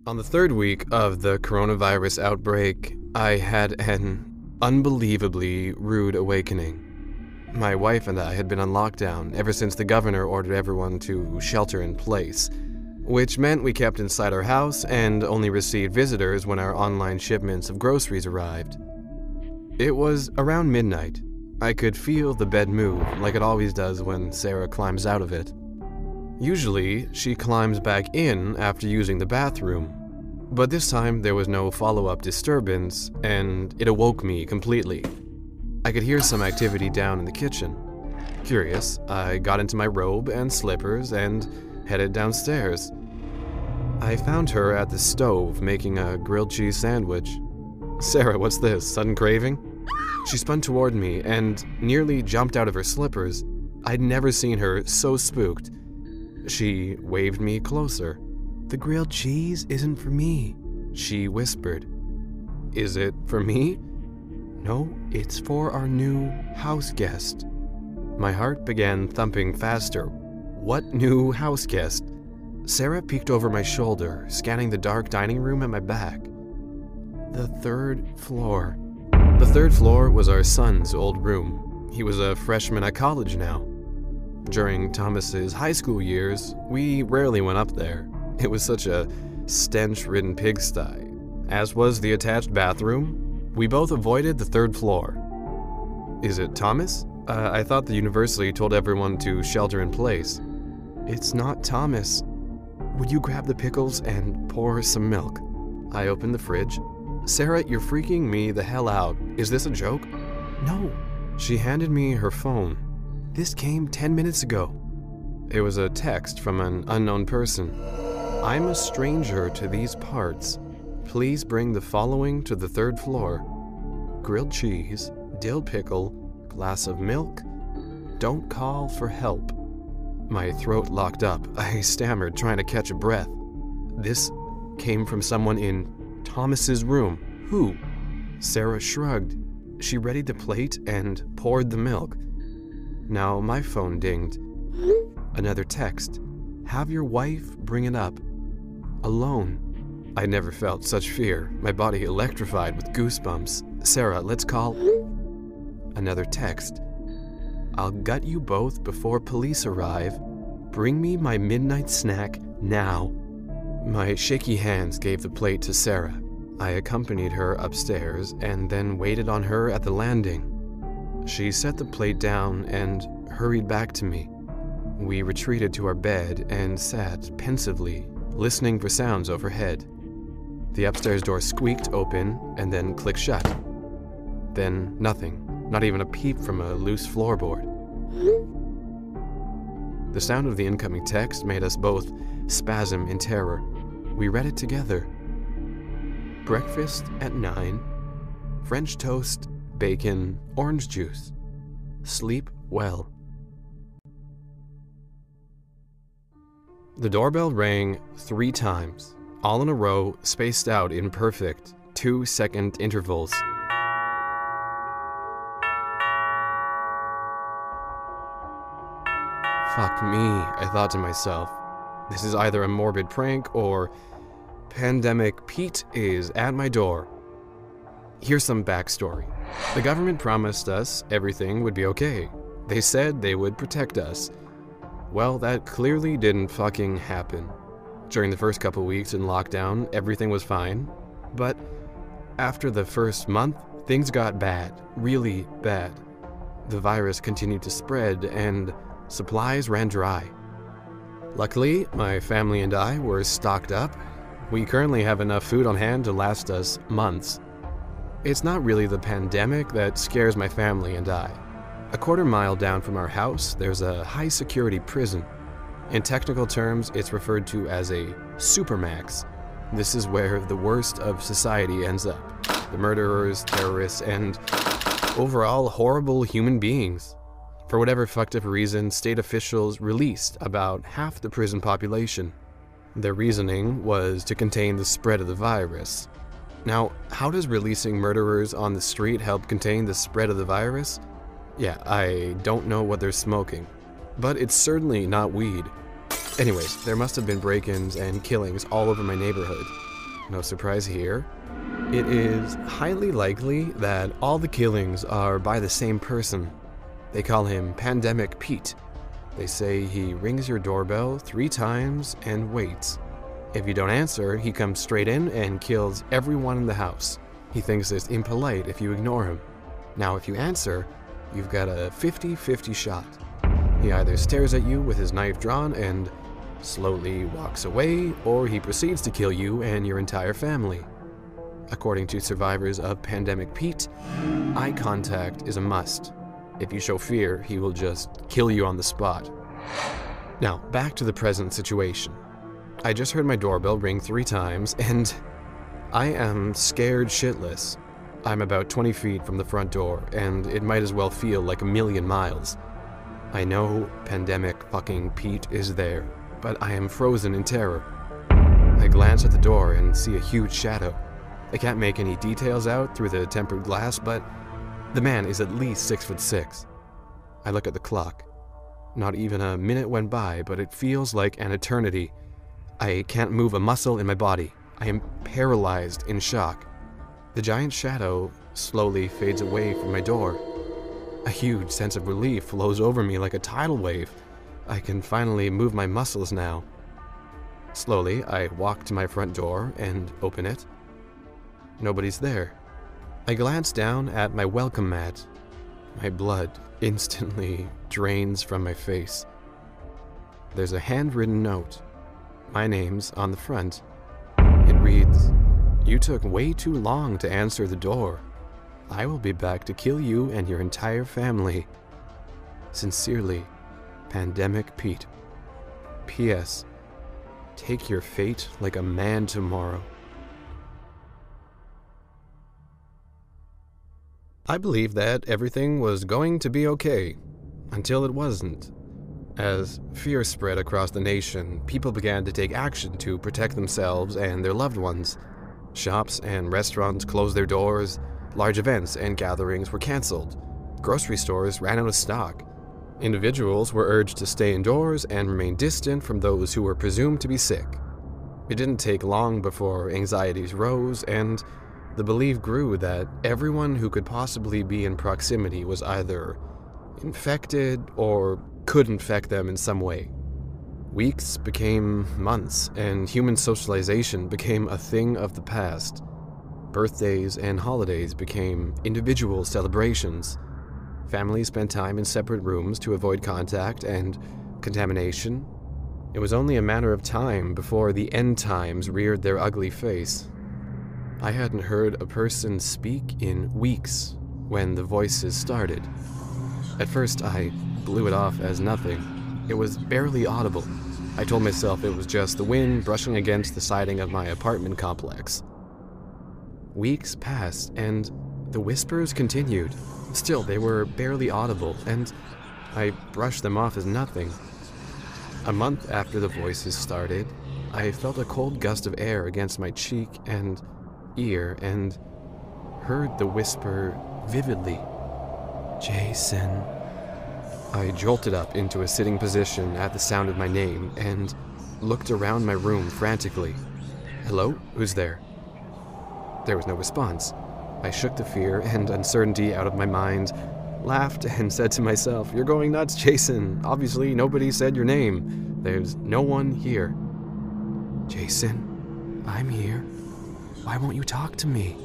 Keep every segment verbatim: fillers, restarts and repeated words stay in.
On the third week of the coronavirus outbreak, I had an unbelievably rude awakening. My wife and I had been on lockdown ever since the governor ordered everyone to shelter in place, which meant we kept inside our house and only received visitors when our online shipments of groceries arrived. It was around midnight. I could feel the bed move like it always does when Sarah climbs out of it. Usually, she climbs back in after using the bathroom, but this time there was no follow-up disturbance, and it awoke me completely. I could hear some activity down in the kitchen. Curious, I got into my robe and slippers and headed downstairs. I found her at the stove making a grilled cheese sandwich. "Sarah, what's this, sudden craving?" She spun toward me and nearly jumped out of her slippers. I'd never seen her so spooked. She waved me closer. "The grilled cheese isn't for me," she whispered. "Is it for me?" "No, it's for our new house guest." My heart began thumping faster. What new house guest? Sarah peeked over my shoulder, scanning the dark dining room at my back. The third floor. The third floor was our son's old room. He was a freshman at college now. During Thomas's high school years, we rarely went up there. It was such a stench-ridden pigsty. As was the attached bathroom, we both avoided the third floor. "Is it Thomas? Uh, I thought the university told everyone to shelter in place." "It's not Thomas. Would you grab the pickles and pour some milk?" I opened the fridge. "Sarah, you're freaking me the hell out. Is this a joke?" "No." She handed me her phone. "This came ten minutes ago." It was a text from an unknown person. "I'm a stranger to these parts. Please bring the following to the third floor: grilled cheese, dill pickle, glass of milk. Don't call for help." My throat locked up. I stammered, trying to catch a breath. This came from someone in Thomas's room. Who? Sarah shrugged. She readied the plate and poured the milk. Now my phone dinged. Another text. "Have your wife bring it up. Alone." I never felt such fear, my body electrified with goosebumps. "Sarah, let's call..." Another text. "I'll gut you both before police arrive. Bring me my midnight snack now." My shaky hands gave the plate to Sarah. I accompanied her upstairs and then waited on her at the landing. She set the plate down and hurried back to me. We retreated to our bed and sat pensively, listening for sounds overhead. The upstairs door squeaked open and then clicked shut. Then nothing, not even a peep from a loose floorboard. The sound of the incoming text made us both spasm in terror. We read it together. "Breakfast at nine. French toast, bacon, orange juice. Sleep well." The doorbell rang three times, all in a row, spaced out in perfect two-second intervals. Fuck me, I thought to myself. This is either a morbid prank or Pandemic Pete is at my door. Here's some backstory. The government promised us everything would be okay. They said they would protect us. Well, that clearly didn't fucking happen. During the first couple weeks in lockdown, everything was fine. But after the first month, things got bad, really bad. The virus continued to spread and supplies ran dry. Luckily, my family and I were stocked up. We currently have enough food on hand to last us months. It's not really the pandemic that scares my family and I. A quarter mile down from our house, there's a high-security prison. In technical terms, it's referred to as a supermax. This is where the worst of society ends up. The murderers, terrorists, and overall horrible human beings. For whatever fucked up reason, state officials released about half the prison population. Their reasoning was to contain the spread of the virus. Now, how does releasing murderers on the street help contain the spread of the virus? Yeah, I don't know what they're smoking, but it's certainly not weed. Anyways, there must have been break-ins and killings all over my neighborhood. No surprise here. It is highly likely that all the killings are by the same person. They call him Pandemic Pete. They say he rings your doorbell three times and waits. If you don't answer, he comes straight in and kills everyone in the house. He thinks it's impolite if you ignore him. Now, if you answer, you've got a fifty fifty shot. He either stares at you with his knife drawn and slowly walks away, or he proceeds to kill you and your entire family. According to survivors of Pandemic Pete, eye contact is a must. If you show fear, he will just kill you on the spot. Now, back to the present situation. I just heard my doorbell ring three times, and I am scared shitless. I'm about twenty feet from the front door, and it might as well feel like a million miles. I know Pandemic fucking Pete is there, but I am frozen in terror. I glance at the door and see a huge shadow. I can't make any details out through the tempered glass, but the man is at least six foot six. I look at the clock. Not even a minute went by, but it feels like an eternity. I can't move a muscle in my body. I am paralyzed in shock. The giant shadow slowly fades away from my door. A huge sense of relief flows over me like a tidal wave. I can finally move my muscles now. Slowly, I walk to my front door and open it. Nobody's there. I glance down at my welcome mat. My blood instantly drains from my face. There's a handwritten note. My name's on the front. It reads, "You took way too long to answer the door. I will be back to kill you and your entire family. Sincerely, Pandemic Pete. P S Take your fate like a man tomorrow." I believed that everything was going to be okay, until it wasn't. As fear spread across the nation, people began to take action to protect themselves and their loved ones. Shops and restaurants closed their doors, large events and gatherings were canceled, grocery stores ran out of stock. Individuals were urged to stay indoors and remain distant from those who were presumed to be sick. It didn't take long before anxieties rose, and the belief grew that everyone who could possibly be in proximity was either infected or could infect them in some way. Weeks became months, and human socialization became a thing of the past. Birthdays and holidays became individual celebrations. Families spent time in separate rooms to avoid contact and contamination. It was only a matter of time before the end times reared their ugly face. I hadn't heard a person speak in weeks when the voices started. At first, I blew it off as nothing. It was barely audible. I told myself it was just the wind brushing against the siding of my apartment complex. Weeks passed, and the whispers continued. Still, they were barely audible, and I brushed them off as nothing. A month after the voices started, I felt a cold gust of air against my cheek and ear and heard the whisper vividly. "Jason." I jolted up into a sitting position at the sound of my name and looked around my room frantically. "Hello? Who's there?" There was no response. I shook the fear and uncertainty out of my mind, laughed, and said to myself, "You're going nuts, Jason. Obviously, nobody said your name. There's no one here." "Jason, I'm here. Why won't you talk to me?"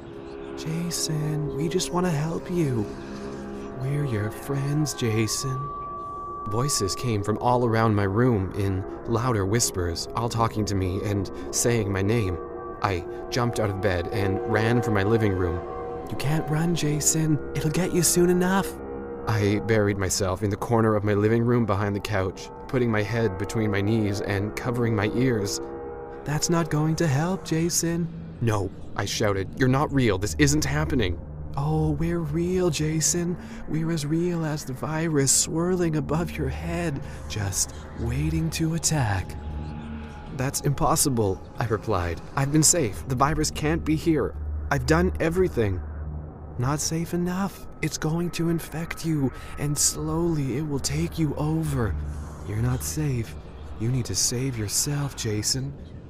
"Jason, we just want to help you. We're your friends, Jason." Voices came from all around my room in louder whispers, all talking to me and saying my name. I jumped out of bed and ran for my living room. "You can't run, Jason. It'll get you soon enough." I buried myself in the corner of my living room behind the couch, putting my head between my knees and covering my ears. "That's not going to help, Jason." "No," I shouted. "You're not real. This isn't happening." "Oh, we're real, Jason. We're as real as the virus swirling above your head, just waiting to attack." "That's impossible," I replied. "I've been safe. The virus can't be here. I've done everything." "Not safe enough. It's going to infect you, and slowly it will take you over. You're not safe. You need to save yourself, Jason."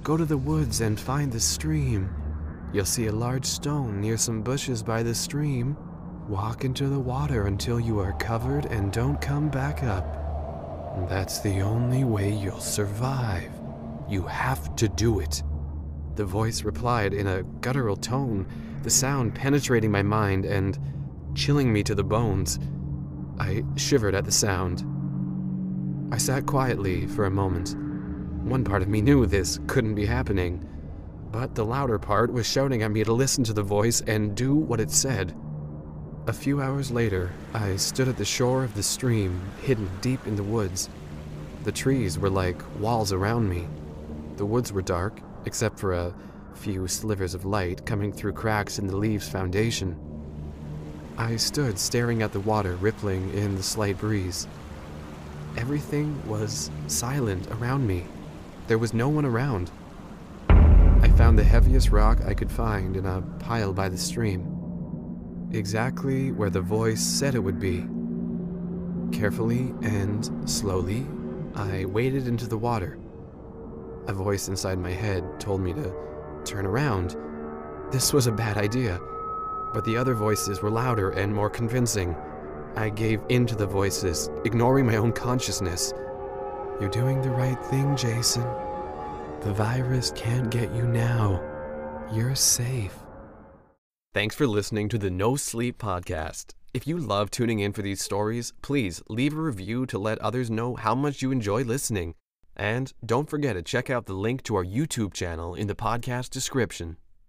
Go to the woods and find the stream. You'll see a large stone near some bushes by the stream. Walk into the water until you are covered and don't come back up. That's the only way you'll survive. You have to do it." The voice replied in a guttural tone, the sound penetrating my mind and chilling me to the bones. I shivered at the sound. I sat quietly for a moment. One part of me knew this couldn't be happening, but the louder part was shouting at me to listen to the voice and do what it said. A few hours later, I stood at the shore of the stream, hidden deep in the woods. The trees were like walls around me. The woods were dark, except for a few slivers of light coming through cracks in the leaves' foundation. I stood staring at the water rippling in the slight breeze. Everything was silent around me. There was no one around. I found the heaviest rock I could find in a pile by the stream, exactly where the voice said it would be. Carefully and slowly, I waded into the water. A voice inside my head told me to turn around. This was a bad idea, but the other voices were louder and more convincing. I gave in to the voices, ignoring my own consciousness. "You're doing the right thing, Jason. The virus can't get you now. You're safe." Thanks for listening to the No Sleep Podcast. If you love tuning in for these stories, please leave a review to let others know how much you enjoy listening. And don't forget to check out the link to our YouTube channel in the podcast description.